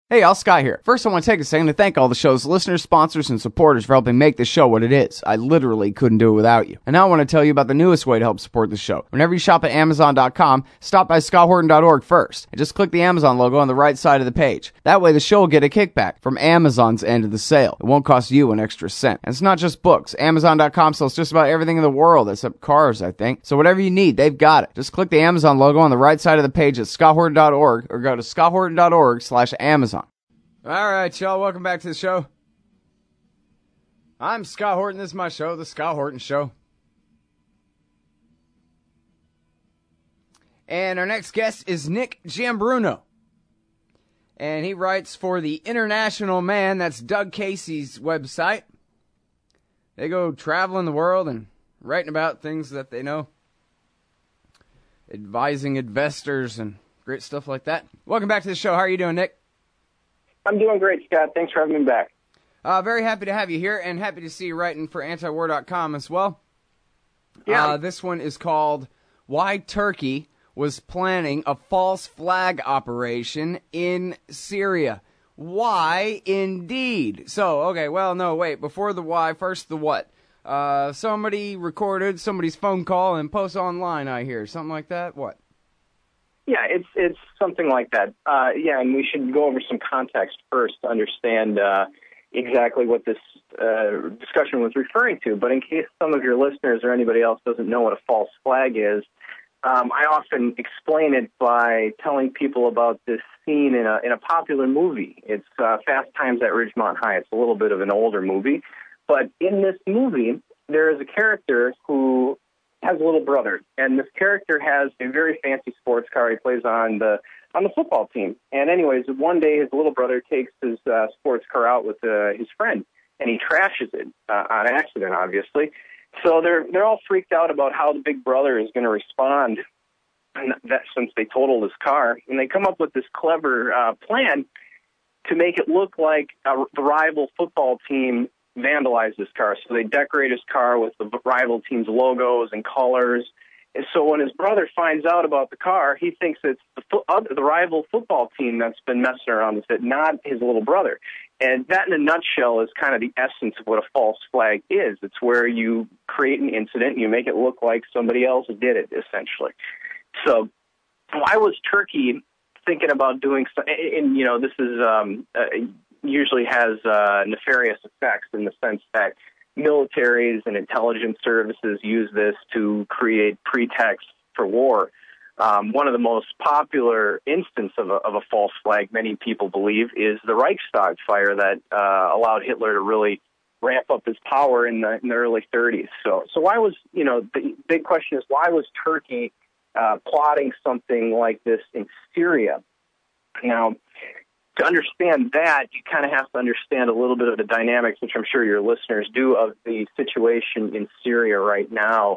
Hey, Al Scott here. First, I want to take a second to thank all the show's listeners, sponsors, and supporters for helping make the show what it is. I literally couldn't do it without you. And now I want to tell you about the newest way to help support the show. Whenever you shop at Amazon.com, stop by ScottHorton.org first, and just click the Amazon logo on the right side of the page. That way, the show will get a kickback from Amazon's end of the sale. It won't cost you an extra cent. And it's not just books. Amazon.com sells just about everything in the world, except cars, I think. So whatever you need, they've got it. Just click the Amazon logo on the right side of the page at ScottHorton.org, or go to ScottHorton.org/Amazon. All right, y'all, welcome back to the show. I'm Scott Horton. This is my show, The Scott Horton Show. And our next guest is Nick Giambruno. And he writes for The International Man. That's Doug Casey's website. They go traveling the world and writing about things that they know. Advising investors and great stuff like that. Welcome back to the show. How are you doing, Nick? I'm doing great, Scott. Thanks for having me back. Very happy to have you here, and happy to see you writing for antiwar.com as well. Yeah. This one is called Why Turkey Was Planning a False Flag Operation in Syria. Why, indeed. So, okay, well, no, wait. Before the why, first the what. Somebody recorded somebody's phone call and post online, I hear. Something like that? What? Yeah, it's something like that. And we should go over some context first to understand exactly what this discussion was referring to. But in case some of your listeners or anybody else doesn't know what a false flag is, I often explain it by telling people about this scene in a popular movie. It's Fast Times at Ridgemont High. It's a little bit of an older movie. But in this movie, there is a character who has a little brother, and this character has a very fancy sports car. He plays on the football team. And anyways, one day his little brother takes his sports car out with his friend, and he trashes it on accident, obviously. So they're all freaked out about how the big brother is going to respond, and that since they totaled his car, and they come up with this clever plan to make it look like the rival football team vandalized his car. So they decorate his car with the rival team's logos and colors. And so when his brother finds out about the car, he thinks it's the rival football team that's been messing around with it, not his little brother. And that, in a nutshell, is kind of the essence of what a false flag is. It's where you create an incident and you make it look like somebody else did it, essentially. So why was Turkey thinking about doing something? And, this is usually has nefarious effects in the sense that militaries and intelligence services use this to create pretexts for war. One of the most popular instances of a false flag, many people believe, is the Reichstag fire that allowed Hitler to really ramp up his power in the early 30s. So why was, the big question is, why was Turkey plotting something like this in Syria? Now, to understand that, you kind of have to understand a little bit of the dynamics, which I'm sure your listeners do, of the situation in Syria right now,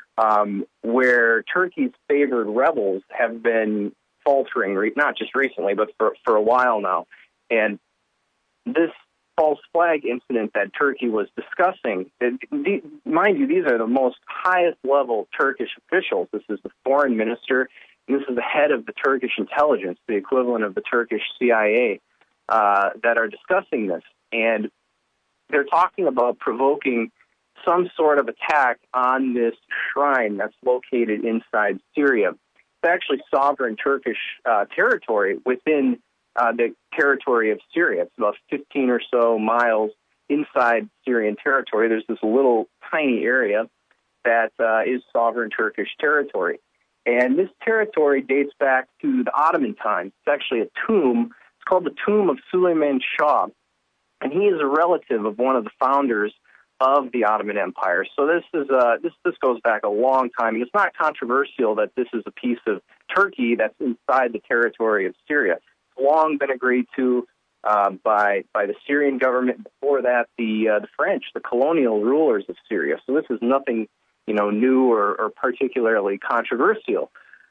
where Turkey's favored rebels have been faltering, not just recently, but for a while now. And this false flag incident that Turkey was discussing, mind you, these are the most highest level Turkish officials. This is the foreign minister. This is the head of the Turkish intelligence, the equivalent of the Turkish CIA, that are discussing this. And they're talking about provoking some sort of attack on this shrine that's located inside Syria. It's actually sovereign Turkish territory within the territory of Syria. It's about 15 or so miles inside Syrian territory. There's this little tiny area that is sovereign Turkish territory. And this territory dates back to the Ottoman times. It's actually a tomb. It's called the Tomb of Suleiman Shah. And he is a relative of one of the founders of the Ottoman Empire. So this goes back a long time. And it's not controversial that this is a piece of Turkey that's inside the territory of Syria. It's long been agreed to by the Syrian government. Before that, the French, the colonial rulers of Syria. So this is nothing new or particularly controversial.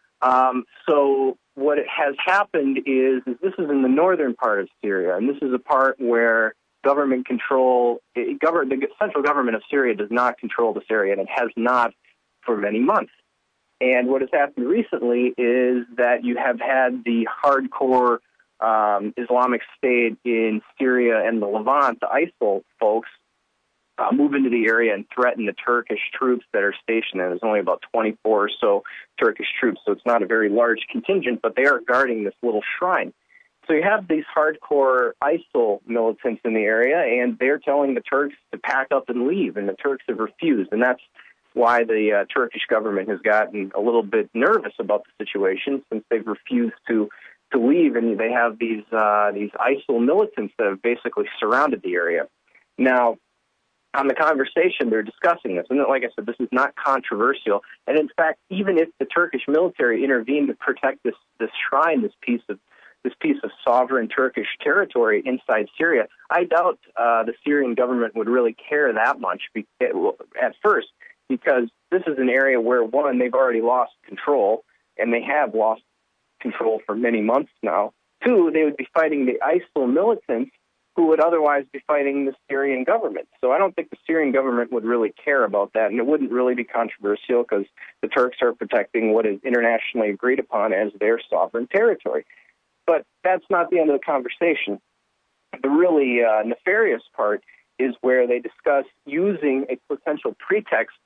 So what has happened is this is in the northern part of Syria, and this is a part where government control, the central government of Syria does not control this area, and it has not for many months. And what has happened recently is that you have had the hardcore Islamic State in Syria and the Levant, the ISIL folks, move into the area and threaten the Turkish troops that are stationed there. There's only about 24 or so Turkish troops, so it's not a very large contingent, but they are guarding this little shrine. So you have these hardcore ISIL militants in the area, and they're telling the Turks to pack up and leave, and the Turks have refused, and that's why the Turkish government has gotten a little bit nervous about the situation, since they've refused to leave, and they have these ISIL militants that have basically surrounded the area. Now, on the conversation, they're discussing this, and like I said, this is not controversial. And in fact, even if the Turkish military intervened to protect this shrine, this piece of sovereign Turkish territory inside Syria, I doubt the Syrian government would really care that much at first, because this is an area where, one, they've already lost control, and they have lost control for many months now. Two, they would be fighting the ISIL militants who would otherwise be fighting the Syrian government. So I don't think the Syrian government would really care about that, and it wouldn't really be controversial because the Turks are protecting what is internationally agreed upon as their sovereign territory. But that's not the end of the conversation. The really nefarious part is where they discuss using a potential pretext.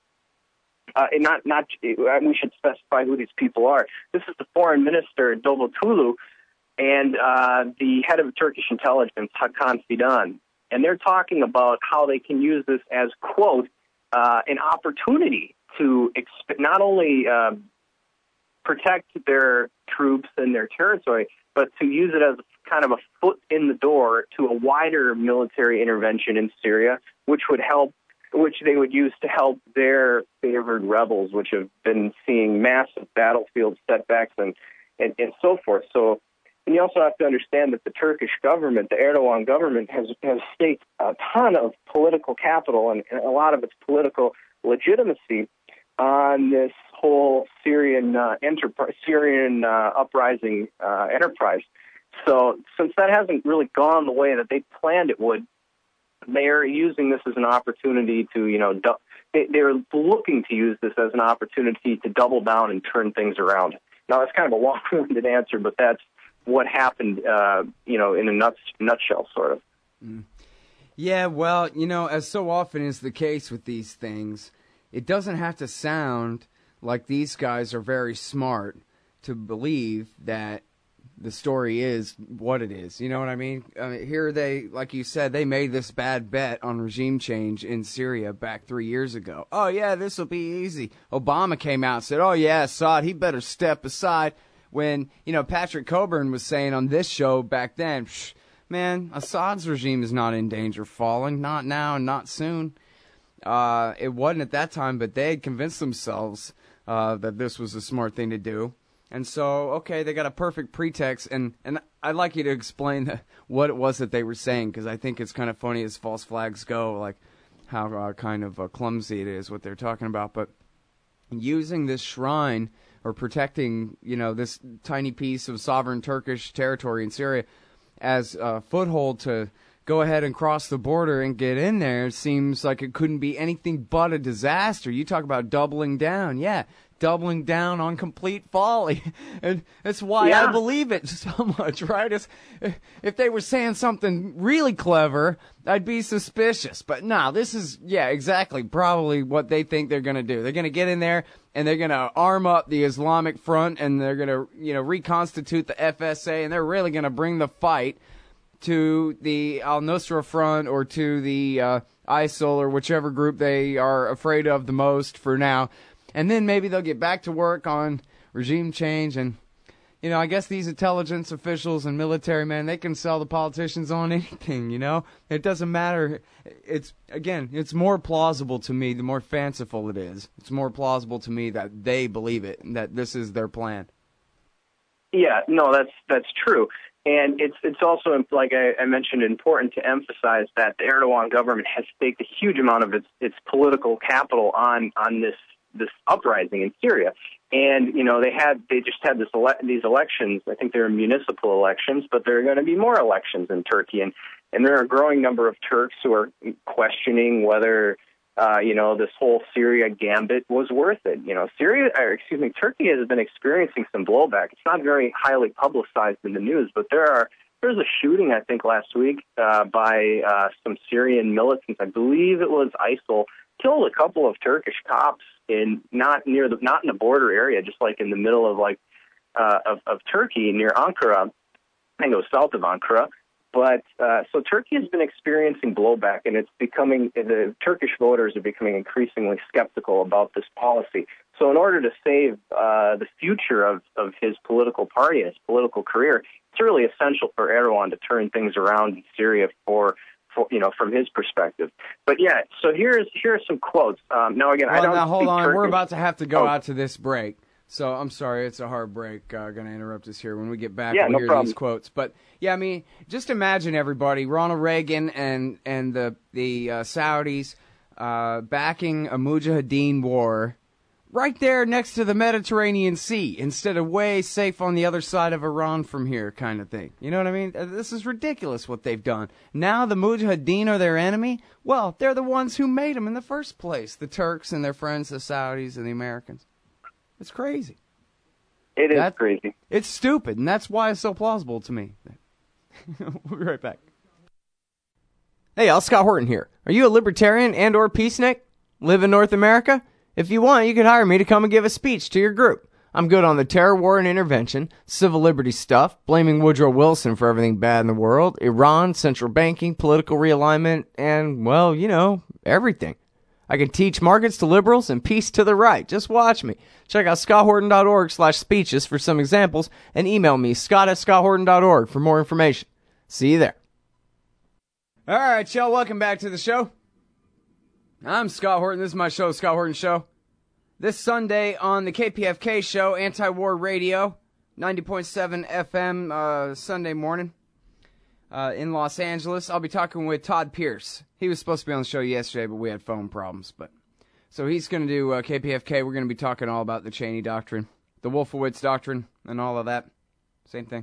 We should specify who these people are. This is the foreign minister, Davutoglu, and the head of Turkish intelligence, Hakan Fidan. And they're talking about how they can use this as, quote, an opportunity to not only protect their troops and their territory, but to use it as kind of a foot in the door to a wider military intervention in Syria, which they would use to help their favored rebels, which have been seeing massive battlefield setbacks and so forth. So, and you also have to understand that the Turkish government, the Erdogan government, has staked a ton of political capital and a lot of its political legitimacy on this whole Syrian uprising enterprise. So since that hasn't really gone the way that they planned it would, they're using this as an opportunity to, they're looking to use this as an opportunity to double down and turn things around. Now, that's kind of a long-winded answer, but that's what happened, in a nutshell, sort of. Mm. Yeah, well, as so often is the case with these things, it doesn't have to sound like these guys are very smart to believe that the story is what it is. You know what I mean? Here they, like you said, they made this bad bet on regime change in Syria back 3 years ago. Oh, yeah, this will be easy. Obama came out and said, oh, yeah, Assad, he better step aside. When, Patrick Coburn was saying on this show back then, man, Assad's regime is not in danger of falling. Not now and not soon. It wasn't at that time, but they had convinced themselves that this was a smart thing to do. And so, okay, they got a perfect pretext, and I'd like you to explain what it was that they were saying, because I think it's kind of funny as false flags go, like how kind of clumsy it is what they're talking about. But using this shrine or protecting, this tiny piece of sovereign Turkish territory in Syria as a foothold to go ahead and cross the border and get in there seems like it couldn't be anything but a disaster. You talk about doubling down. Yeah, doubling down on complete folly. And that's why I believe it so much, right? If they were saying something really clever, I'd be suspicious. But no, this is, exactly probably what they think they're going to do. They're going to get in there and they're going to arm up the Islamic Front and they're going to, reconstitute the FSA, and they're really going to bring the fight to the al-Nusra Front or to the ISIL or whichever group they are afraid of the most for now. And then maybe they'll get back to work on regime change. And, I guess these intelligence officials and military men, they can sell the politicians on anything, It doesn't matter. It's more plausible to me the more fanciful it is. It's more plausible to me that they believe it, and that this is their plan. Yeah, no, that's true. And it's also, like I mentioned, important to emphasize that the Erdogan government has staked a huge amount of its political capital on this uprising in Syria. And, they just had these elections. I think they're municipal elections, but there are going to be more elections in Turkey. And there are a growing number of Turks who are questioning whether, this whole Syria gambit was worth it. Turkey has been experiencing some blowback. It's not very highly publicized in the news, but there are there was a shooting, I think, last week by some Syrian militants. I believe it was ISIL. Killed a couple of Turkish cops not in the border area, just like in the middle of of Turkey near Ankara. I think it was south of Ankara. But so Turkey has been experiencing blowback, and the Turkish voters are becoming increasingly skeptical about this policy. So in order to save the future of his political party, his political career, it's really essential for Erdogan to turn things around in Syria from his perspective. But yeah, so here are some quotes. Now again, I don't. Now hold on, Turkish. We're about to have to go out to this break. So I'm sorry, it's a hard break. Going to interrupt us here. When we get back, we'll hear these quotes. But yeah, I mean, just imagine everybody, Ronald Reagan and the Saudis backing a Mujahideen war right there next to the Mediterranean Sea instead of way safe on the other side of Iran from here, kind of thing. You know what I mean? This is ridiculous what they've done. Now the Mujahideen are their enemy? Well, they're the ones who made them in the first place. The Turks and their friends, the Saudis and the Americans. It's crazy. It is crazy. It's stupid, and that's why it's so plausible to me. We'll be right back. Hey, y'all, Scott Horton here. Are you a libertarian and or peacenik? Live in North America? If you want, you could hire me to come and give a speech to your group. I'm good on the terror war and intervention, civil liberties stuff, blaming Woodrow Wilson for everything bad in the world, Iran, central banking, political realignment, and, well, everything. I can teach markets to liberals and peace to the right. Just watch me. Check out scotthorton.org/speeches for some examples and email me, scott@scotthorton.org for more information. See you there. All right, y'all, welcome back to the show. I'm Scott Horton. This is my show, Scott Horton Show. This Sunday on the KPFK show, Anti-War Radio, 90.7 FM, Sunday morning. In Los Angeles. I'll be talking with Todd Pierce. He was supposed to be on the show yesterday, but we had phone problems. So he's going to do KPFK. We're going to be talking all about the Cheney Doctrine, the Wolfowitz Doctrine, and all of that. Same thing.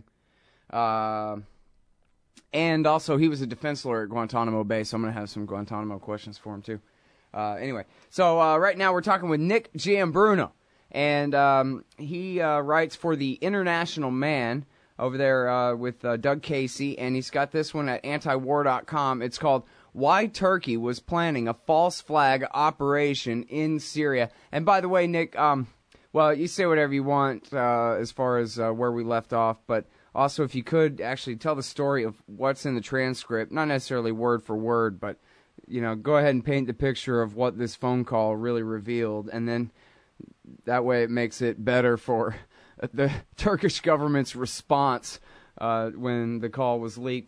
And also, he was a defense lawyer at Guantanamo Bay, so I'm going to have some Guantanamo questions for him, too. Anyway, so right now we're talking with Nick Giambruno. And he writes for the International Man over there with Doug Casey, and he's got this one at antiwar.com. It's called Why Turkey Was Planning a False Flag Operation in Syria. And by the way, Nick, well, you say whatever you want as far as where we left off, but also if you could actually tell the story of what's in the transcript, not necessarily word for word, but go ahead and paint the picture of what this phone call really revealed, and then that way it makes it better for the Turkish government's response when the call was leaked.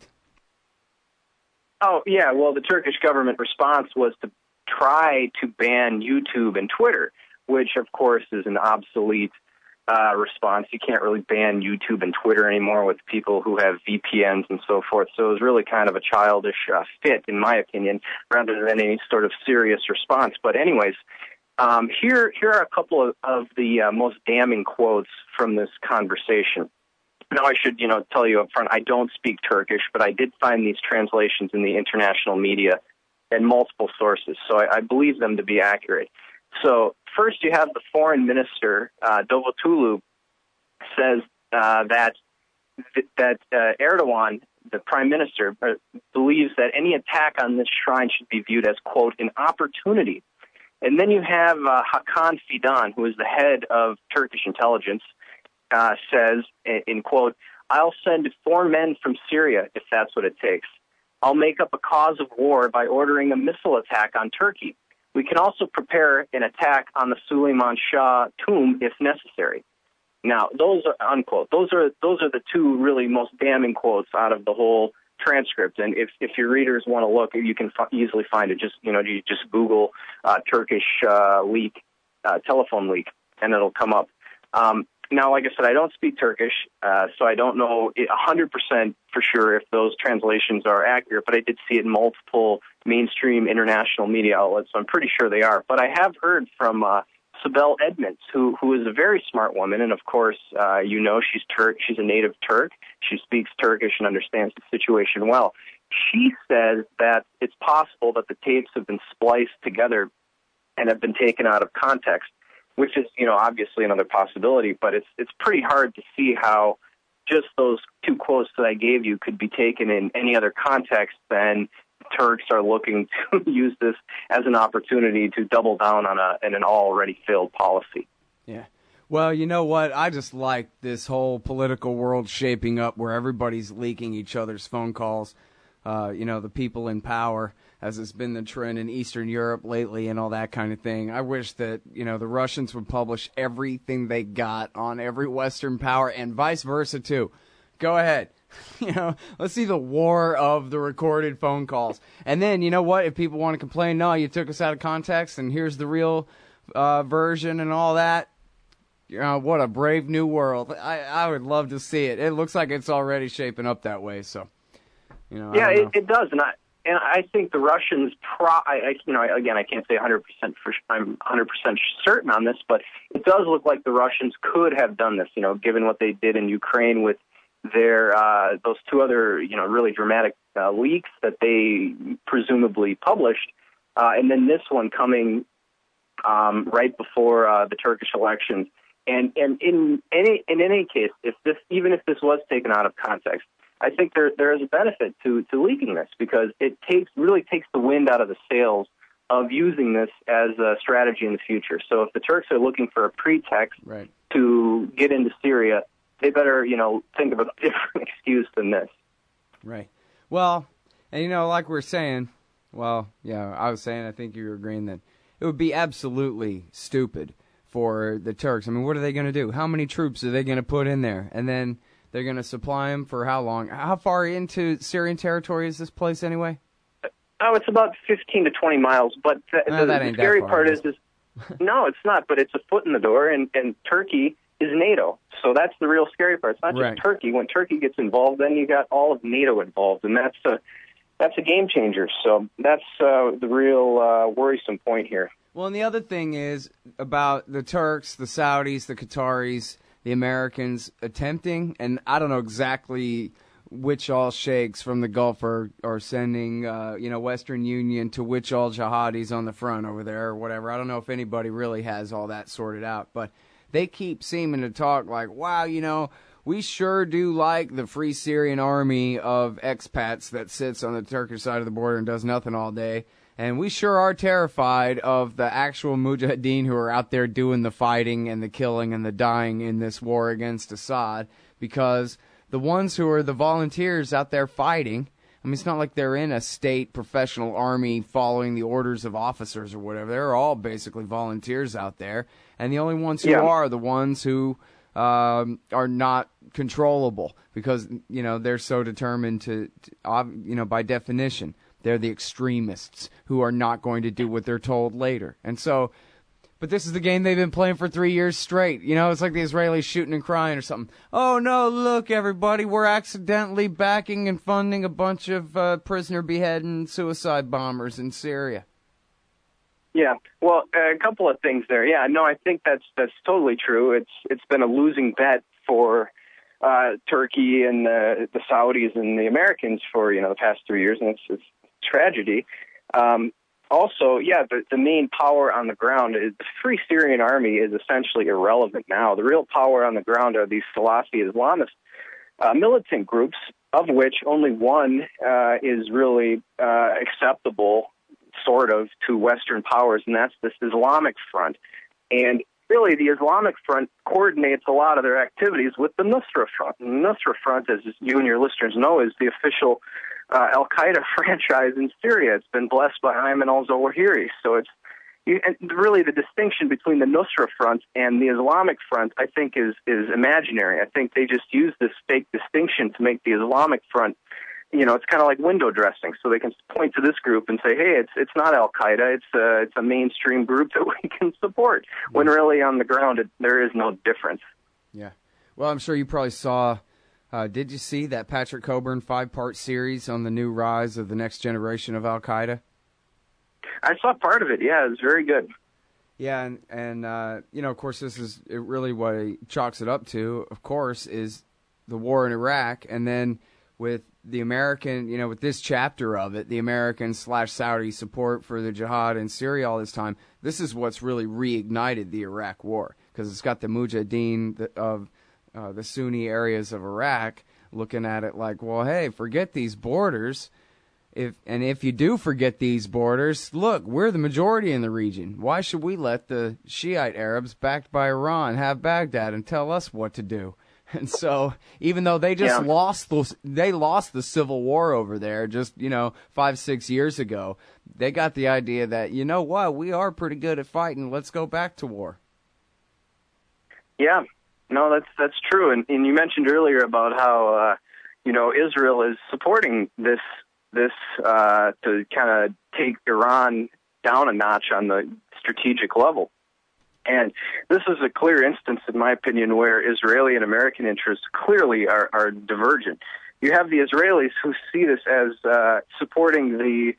Oh, yeah. Well, the Turkish government response was to try to ban YouTube and Twitter, which, of course, is an obsolete response. You can't really ban YouTube and Twitter anymore with people who have VPNs and so forth. So it was really kind of a childish fit, in my opinion, rather than any sort of serious response. But anyways, here are a couple of the most damning quotes from this conversation. Now, I should, tell you up front, I don't speak Turkish, but I did find these translations in the international media and multiple sources, so I believe them to be accurate. So first you have the foreign minister, Davutoglu, says that Erdogan, the prime minister, believes that any attack on this shrine should be viewed as, quote, an opportunity. And then you have Hakan Fidan, who is the head of Turkish intelligence, says, in quote, I'll send 4 men from Syria if that's what it takes. I'll make up a cause of war by ordering a missile attack on Turkey. We can also prepare an attack on the Suleiman Shah tomb if necessary. Now, those are unquote. Those are the two really most damning quotes out of the whole transcript. And if your readers want to look, you can easily find it. You just Google Turkish leak, telephone leak, and it'll come up. Now, like I said, I don't speak Turkish, so I don't know 100% for sure if those translations are accurate, but I did see it in multiple mainstream international media outlets, so I'm pretty sure they are. But I have heard from Sibel Edmonds, who is a very smart woman, and of course, she's a native Turk. She speaks Turkish and understands the situation well. She says that it's possible that the tapes have been spliced together and have been taken out of context, which is, obviously another possibility, but it's pretty hard to see how just those two quotes that I gave you could be taken in any other context, then Turks are looking to use this as an opportunity to double down on an already failed policy. Yeah. Well, you know what? I just like this whole political world shaping up where everybody's leaking each other's phone calls. The people in power, as has been the trend in Eastern Europe lately and all that kind of thing. I wish that, the Russians would publish everything they got on every Western power and vice versa, too. Go ahead. Let's see the war of the recorded phone calls. And then, you know what? If people want to complain, no, you took us out of context and here's the real version and all that. What a brave new world. I would love to see it. It looks like it's already shaping up that way, so... Yeah, it does, and I think the Russians. Again, I can't say 100%. I'm 100% certain on this, but it does look like the Russians could have done this. Given what they did in Ukraine with their those two other really dramatic leaks that they presumably published, and then this one coming right before the Turkish elections. And in any case, even if this was taken out of context, I think there is a benefit to leaking this because it really takes the wind out of the sails of using this as a strategy in the future. So if the Turks are looking for a pretext to get into Syria, they better, think of a different excuse than this. Right. Well, and like we were saying, I was saying, I think you were agreeing that it would be absolutely stupid for the Turks. I mean, what are they going to do? How many troops are they going to put in there? And then they're going to supply them for how long? How far into Syrian territory is this place anyway? Oh, it's about 15 to 20 miles. But the scary part is no, it's not. But it's a foot in the door, and Turkey is NATO. So that's the real scary part. It's not just Turkey. When Turkey gets involved, then you got all of NATO involved, and that's a game changer. So that's the real worrisome point here. Well, and the other thing is about the Turks, the Saudis, the Qataris, the Americans attempting, and I don't know exactly which all sheikhs from the Gulf are sending, Western Union to which all jihadis on the front over there or whatever. I don't know if anybody really has all that sorted out, but they keep seeming to talk like, wow, we sure do like the Free Syrian Army of expats that sits on the Turkish side of the border and does nothing all day. And we sure are terrified of the actual mujahideen who are out there doing the fighting and the killing and the dying in this war against Assad, because the ones who are the volunteers out there fighting, I mean, it's not like they're in a state professional army following the orders of officers or whatever. They're all basically volunteers out there. And the only ones who are the ones who are not controllable because, they're so determined to by definition. They're the extremists who are not going to do what they're told later. And so, but this is the game they've been playing for 3 years straight. It's like the Israelis shooting and crying or something. Oh, no, look, everybody, we're accidentally backing and funding a bunch of prisoner beheading suicide bombers in Syria. Yeah, well, a couple of things there. Yeah, no, I think that's totally true. It's been a losing bet for Turkey and the Saudis and the Americans for the past 3 years, and it's tragedy. Also, the main power on the ground is the Free Syrian Army is essentially irrelevant now. The real power on the ground are these Salafi Islamist militant groups, of which only one is really acceptable, sort of, to Western powers, and that's this Islamic Front. And really, the Islamic Front coordinates a lot of their activities with the Nusra Front. And the Nusra Front, as you and your listeners know, is the official Al-Qaeda franchise in Syria. It's been blessed by Ayman al-Zawahiri. So and really the distinction between the Nusra Front and the Islamic Front, I think, is imaginary. I think they just use this fake distinction to make the Islamic Front, it's kind of like window dressing. So they can point to this group and say, hey, it's not Al-Qaeda. It's a mainstream group that we can support. When really on the ground, there is no difference. Yeah. Well, I'm sure you probably saw... did you see that Patrick Coburn 5-part series on the new rise of the next generation of Al-Qaeda? I saw part of it, yeah. It was very good. Yeah, and of course, this is really what he chalks it up to, of course, is the war in Iraq. And then with the American, with this chapter of it, the American/Saudi support for the jihad in Syria all this time, this is what's really reignited the Iraq war, because it's got the mujahideen of the Sunni areas of Iraq, looking at it like, well, hey, forget these borders. If you do forget these borders, look, we're the majority in the region. Why should we let the Shiite Arabs backed by Iran have Baghdad and tell us what to do? And so, even though they just lost the civil war over there just, 5-6 years ago, they got the idea that, you know what, we are pretty good at fighting. Let's go back to war. Yeah, no, that's true. And you mentioned earlier about how, Israel is supporting this to kind of take Iran down a notch on the strategic level. And this is a clear instance, in my opinion, where Israeli and American interests clearly are divergent. You have the Israelis who see this as supporting the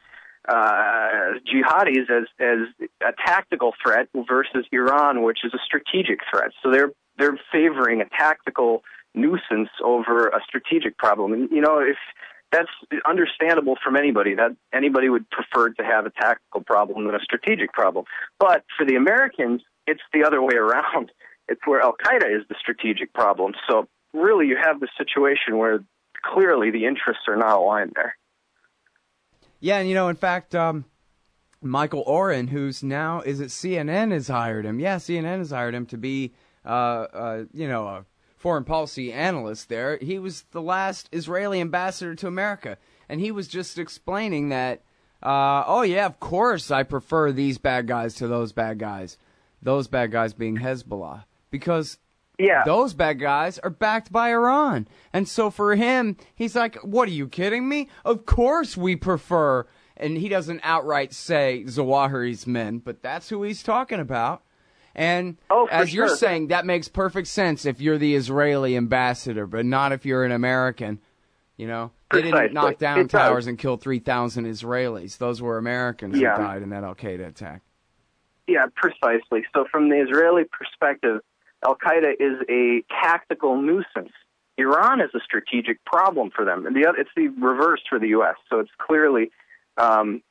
jihadis as a tactical threat versus Iran, which is a strategic threat. So they're favoring a tactical nuisance over a strategic problem. And, if that's understandable from anybody, that anybody would prefer to have a tactical problem than a strategic problem. But for the Americans, it's the other way around. It's where Al-Qaeda is the strategic problem. So really you have the situation where clearly the interests are not aligned there. Yeah, and in fact, Michael Oren, who's now, is it CNN has hired him? Yeah, CNN has hired him to be, a foreign policy analyst there. He was the last Israeli ambassador to America, and he was just explaining that, of course I prefer these bad guys to those bad guys. Those bad guys being Hezbollah, because those bad guys are backed by Iran. And so for him, he's like, what, are you kidding me? Of course we prefer, and he doesn't outright say Zawahiri's men, but that's who he's talking about. And as you're saying, that makes perfect sense if you're the Israeli ambassador, but not if you're an American. They didn't knock down towers and kill 3,000 Israelis. Those were Americans who died in that Al-Qaeda attack. Yeah, precisely. So from the Israeli perspective, Al-Qaeda is a tactical nuisance. Iran is a strategic problem for them. And it's the reverse for the U.S. So it's clearly, an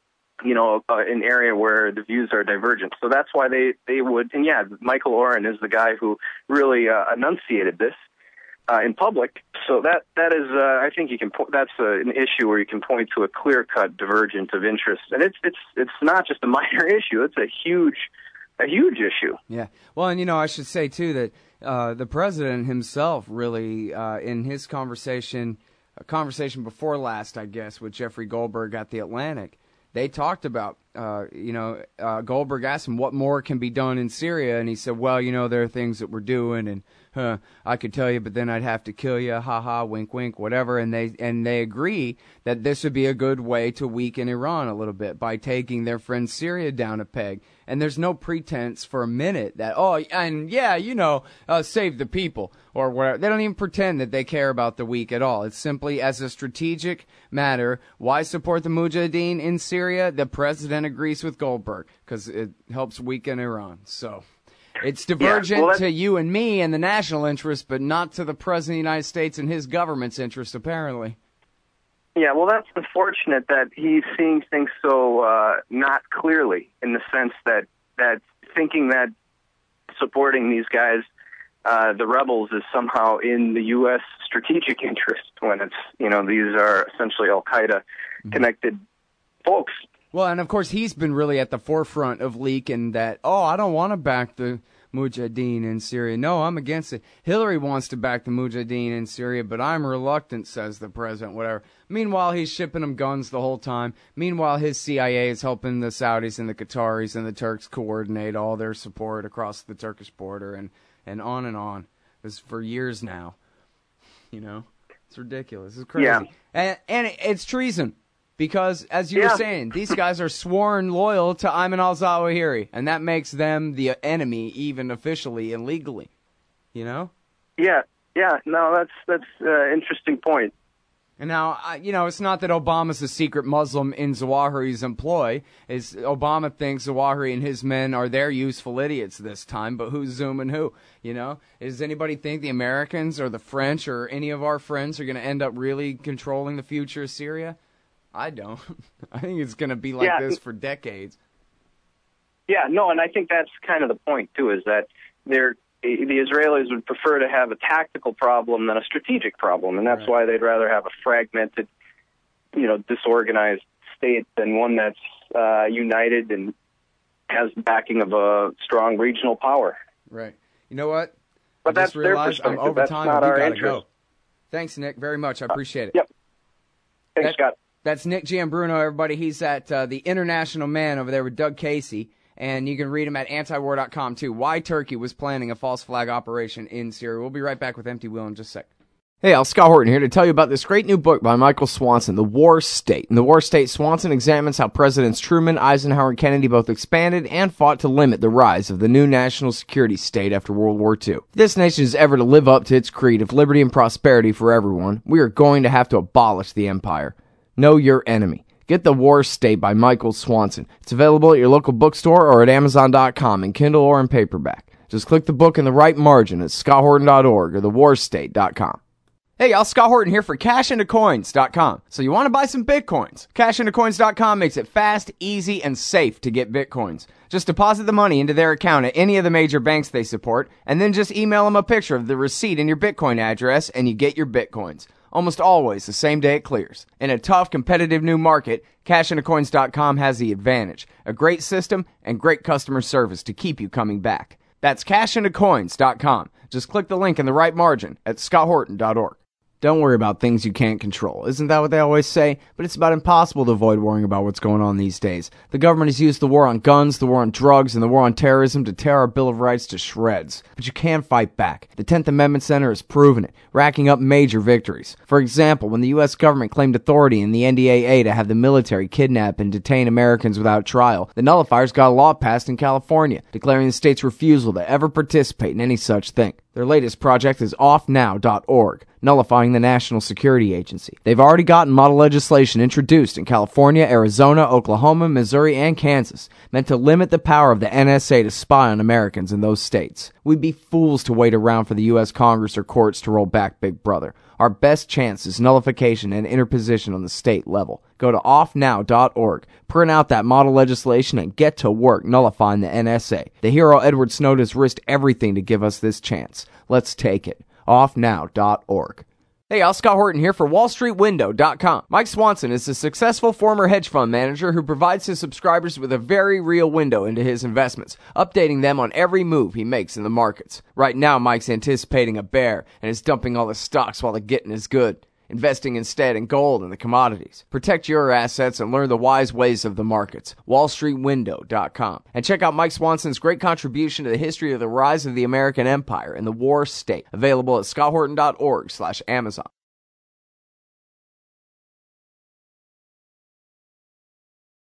area where the views are divergent. So that's why they would, and Michael Oren is the guy who really enunciated this in public. So that is, I think that's an issue where you can point to a clear-cut divergence of interest, and it's not just a minor issue; it's a huge issue. Yeah. Well, and I should say too that the president himself really, in his conversation before last, I guess, with Jeffrey Goldberg at the Atlantic, they talked about, Goldberg asked him what more can be done in Syria, and he said, well, there are things that we're doing, and I could tell you, but then I'd have to kill you, ha, wink, wink, whatever, and they agree that this would be a good way to weaken Iran a little bit by taking their friend Syria down a peg. And there's no pretense for a minute that, save the people, or whatever. They don't even pretend that they care about the weak at all. It's simply, as a strategic matter, why support the Mujahideen in Syria? The president agrees with Goldberg, because it helps weaken Iran. So it's divergent to you and me and the national interest, but not to the president of the United States and his government's interest, apparently. Yeah, well, that's unfortunate that he's seeing things so not clearly, in the sense that thinking that supporting these guys, the rebels, is somehow in the U.S. strategic interest, when it's, these are essentially Al-Qaeda connected folks. Well, and of course, he's been really at the forefront of leaking that, I don't want to back the Mujahideen in Syria. No, I'm against it. Hillary wants to back the Mujahideen in Syria, but I'm reluctant, says the president, whatever. Meanwhile, he's shipping them guns the whole time. Meanwhile, his CIA is helping the Saudis and the Qataris and the Turks coordinate all their support across the Turkish border, and on and on. This is for years now. It's ridiculous. It's crazy. Yeah. And it's treason. Because, as you were saying, these guys are sworn loyal to Ayman al-Zawahiri, and that makes them the enemy, even officially and legally. Yeah. No, that's an interesting point. And now, it's not that Obama's a secret Muslim in Zawahiri's employ. Obama thinks Zawahiri and his men are their useful idiots this time, but who's zooming who? Does anybody think the Americans or the French or any of our friends are going to end up really controlling the future of Syria? I don't. I think it's going to be like this for decades. Yeah, no, and I think that's kind of the point, too, is that they're the Israelis would prefer to have a tactical problem than a strategic problem, and that's why they'd rather have a fragmented, disorganized state than one that's united and has the backing of a strong regional power. Right. You know what? But that's their perspective. I'm over that's time. not We our gotta interest. go. Thanks, Nick, very much. I appreciate it. Yep. Thanks, Scott. That's Nick Giambruno, everybody. He's at the International Man over there with Doug Casey, and you can read him at antiwar.com, too. Why Turkey was planning a false flag operation in Syria. We'll be right back with Empty Wheel in just a sec. Hey, Al Scott Horton here to tell you about this great new book by Michael Swanson, The War State. In The War State, Swanson examines how Presidents Truman, Eisenhower, and Kennedy both expanded and fought to limit the rise of the new national security state after World War II. If this nation is ever to live up to its creed of liberty and prosperity for everyone, we are going to have to abolish the empire. Know your enemy. Get The War State by Michael Swanson. It's available at your local bookstore or at Amazon.com in Kindle or in paperback. Just click the book in the right margin at scotthorton.org or thewarstate.com. Hey y'all, Scott Horton here for CashIntoCoins.com. So you want to buy some Bitcoins? CashIntoCoins.com makes it fast, easy, and safe to get Bitcoins. Just deposit the money into their account at any of the major banks they support, and then just email them a picture of the receipt and your Bitcoin address, and you get your Bitcoins. Almost always the same day it clears. In a tough, competitive new market, CashIntoCoins.com has the advantage. A great system and great customer service to keep you coming back. That's CashIntoCoins.com. Just click the link in the right margin at scotthorton.org. Don't worry about things you can't control. Isn't that what they always say? But it's about impossible to avoid worrying about what's going on these days. The government has used the war on guns, the war on drugs, and the war on terrorism to tear our Bill of Rights to shreds. But you can fight back. The 10th Amendment Center has proven it, racking up major victories. For example, when the U.S. government claimed authority in the NDAA to have the military kidnap and detain Americans without trial, the nullifiers got a law passed in California, declaring the state's refusal to ever participate in any such thing. Their latest project is offnow.org, nullifying the National Security Agency. They've already gotten model legislation introduced in California, Arizona, Oklahoma, Missouri, and Kansas, meant to limit the power of the NSA to spy on Americans in those states. We'd be fools to wait around for the U.S. Congress or courts to roll back Big Brother. Our best chance is nullification and interposition on the state level. Go to offnow.org, print out that model legislation, and get to work nullifying the NSA. The hero Edward Snowden has risked everything to give us this chance. Let's take it. Offnow.org. Hey, Al Scott Horton here for WallStreetWindow.com. Mike Swanson is a successful former hedge fund manager who provides his subscribers with a very real window into his investments, updating them on every move he makes in the markets. Right now, Mike's anticipating a bear and is dumping all the stocks while the getting is good, investing instead in gold and the commodities. Protect your assets and learn the wise ways of the markets. WallStreetWindow.com. And check out Mike Swanson's great contribution to the history of the rise of the American empire and the war state. Available at scotthorton.org/Amazon.